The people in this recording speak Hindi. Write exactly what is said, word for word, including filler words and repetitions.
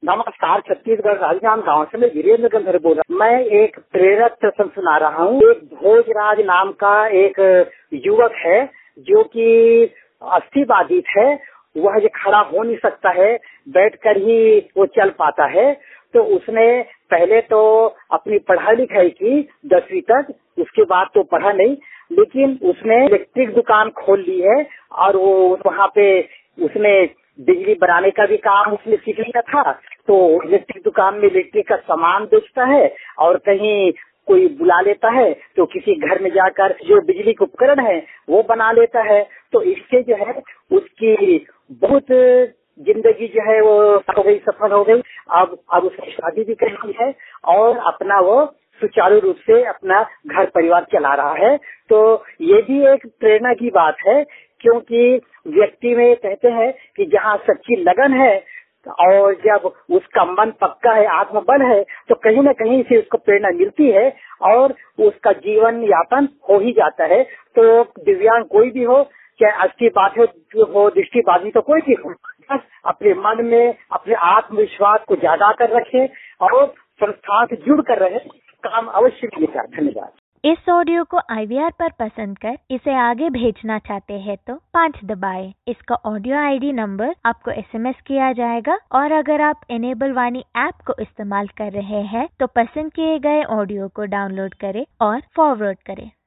नमस्कार, छत्तीसगढ़ राजनांदगांव गांव से मैं वीरेंद्र गंधर्व बोल रहा हूँ। मैं एक प्रेरक प्रसंग सुना रहा हूँ। एक भोजराज नाम का एक युवक है जो कि अस्थिबाधित है। वह जो खड़ा हो नहीं सकता है, बैठकर ही वो चल पाता है। तो उसने पहले तो अपनी पढ़ाई लिखाई की दसवीं तक, उसके बाद तो पढ़ा नहीं, लेकिन उसने इलेक्ट्रिक दुकान खोल ली है और वो वहाँ पे उसने बिजली बनाने का भी काम उसने सीख लिया था। तो इलेक्ट्रिक दुकान में इलेक्ट्रिक का सामान बेचता है और कहीं कोई बुला लेता है तो किसी घर में जाकर जो बिजली के उपकरण है वो बना लेता है। तो इससे जो है उसकी बहुत जिंदगी जो है वो हो गई, सफल हो गई। अब अब उसने शादी भी कर ली है और अपना वो सुचारू रूप से अपना घर परिवार चला रहा है। तो ये भी एक प्रेरणा की बात है, क्योंकि व्यक्ति में कहते हैं कि जहाँ सच्ची लगन है और जब उसका मन पक्का है, आत्मबल है, तो कहीं न कहीं से उसको प्रेरणा मिलती है और उसका जीवन यापन हो ही जाता है। तो दिव्यांग कोई भी हो, चाहे अस्थिबाधित हो, दृष्टिबाधित तो कोई भी हो, बस अपने मन में अपने आत्मविश्वास को जागा कर रखे और संस्थान से जुड़ कर रहे, काम अवश्य मिलेगा। धन्यवाद। इस ऑडियो को आई वी आर पर पसंद कर इसे आगे भेजना चाहते हैं तो पाँच दबाएं। इसका ऑडियो आई डी नंबर आपको एस एम एस किया जाएगा और अगर आप इनेबल वाणी ऐप को इस्तेमाल कर रहे हैं तो पसंद किए गए ऑडियो को डाउनलोड करें और फॉरवर्ड करें।